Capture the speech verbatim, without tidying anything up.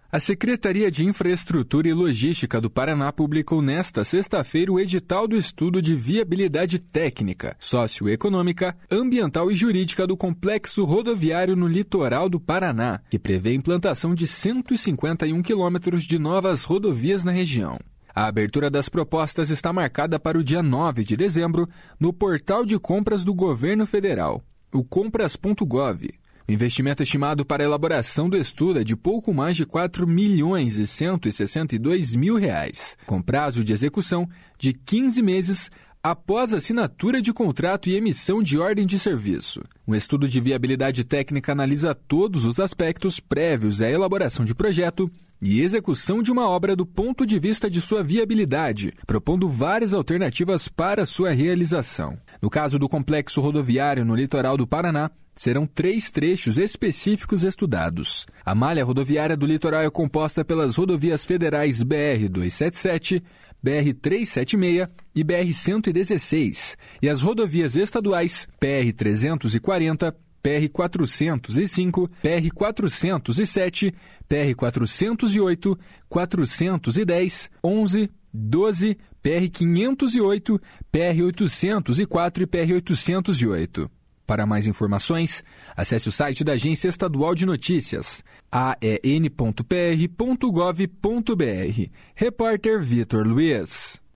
A Secretaria de Infraestrutura e Logística do Paraná publicou nesta sexta-feira o edital do estudo de viabilidade técnica, socioeconômica, ambiental e jurídica do complexo rodoviário no litoral do Paraná, que prevê a implantação de cento e cinquenta e um quilômetros de novas rodovias na região. A abertura das propostas está marcada para o dia nove de dezembro no portal de compras do Governo Federal, o compras ponto gov. O investimento estimado para a elaboração do estudo é de pouco mais de quatro milhões e cento e sessenta e dois mil reais, com prazo de execução de quinze meses após assinatura de contrato e emissão de ordem de serviço. Um estudo de viabilidade técnica analisa todos os aspectos prévios à elaboração de projeto e execução de uma obra do ponto de vista de sua viabilidade, propondo várias alternativas para sua realização. No caso do complexo rodoviário no litoral do Paraná, serão três trechos específicos estudados. A malha rodoviária do litoral é composta pelas rodovias federais B R duzentos e setenta e sete, B R trezentos e setenta e seis e B R cento e dezesseis, e as rodovias estaduais P R trezentos e quarenta, P R quatrocentos e cinco, P R quatrocentos e sete, P R quatrocentos e oito, quatrocentos e dez, onze, doze, P R quinhentos e oito, P R oitocentos e quatro e P R oitocentos e oito. Para mais informações, acesse o site da Agência Estadual de Notícias, a e n ponto p r ponto gov ponto b r. Repórter Vitor Luiz.